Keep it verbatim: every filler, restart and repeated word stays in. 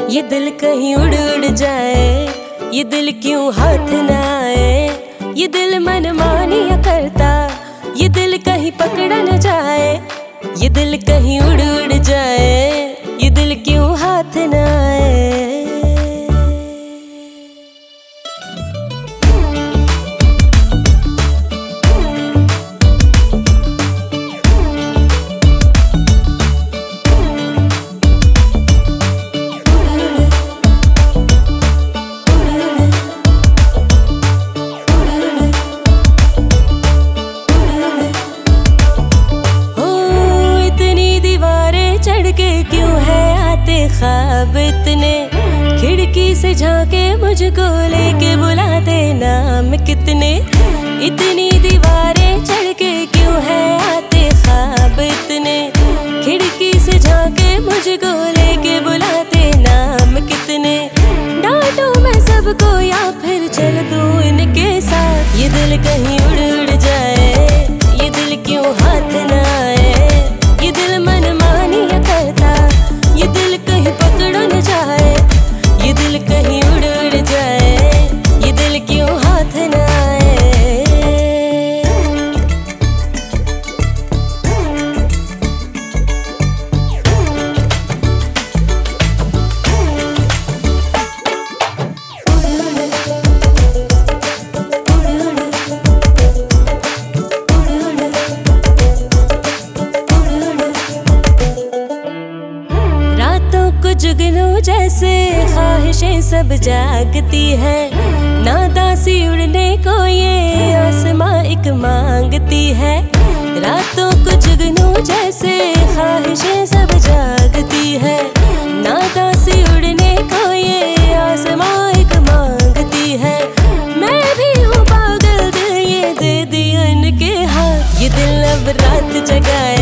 ये दिल कहीं उड़ उड़ जाए, ये दिल क्यों हाथ न आए। ये दिल मनमानियाँ करता, ये दिल कहीं पकड़ा न जाए। ये दिल कहीं उड़ उड़ जाए, ये दिल क्यों हाथ न आए। क्यों है आते ख्वाब इतने, खिड़की से झांके मुझको लेके बुलाते नाम कितने। इतनी दीवारें चढ़ के क्यों है आते ख्वाब इतने, खिड़की से झांके मुझको लेके बुलाते नाम कितने। डांटूं मैं सबको या फिर चल दूं इनके साथ। ये दिल कहीं उड़ उड़ जाए, ये दिल क्यों हाथ न आए। ये दिल मनमानियाँ करता, ये दिल कहीं पकड़ा न जाए। ये दिल कहीं उड़ उड़ जाए, ये दिल क्यों हाथ न आए। जुगनू जैसे ख्वाहिशें सब जागती है, नादासी उड़ने को ये आसमां एक मांगती है। रातों को जुगनू जैसे ख्वाहिशें सब जागती है, नादासी उड़ने को ये आसमां एक मांगती है। मैं भी हूँ पागल, दिल ये दे दिया इनके हाथ। ये दिल अब रात जगाए,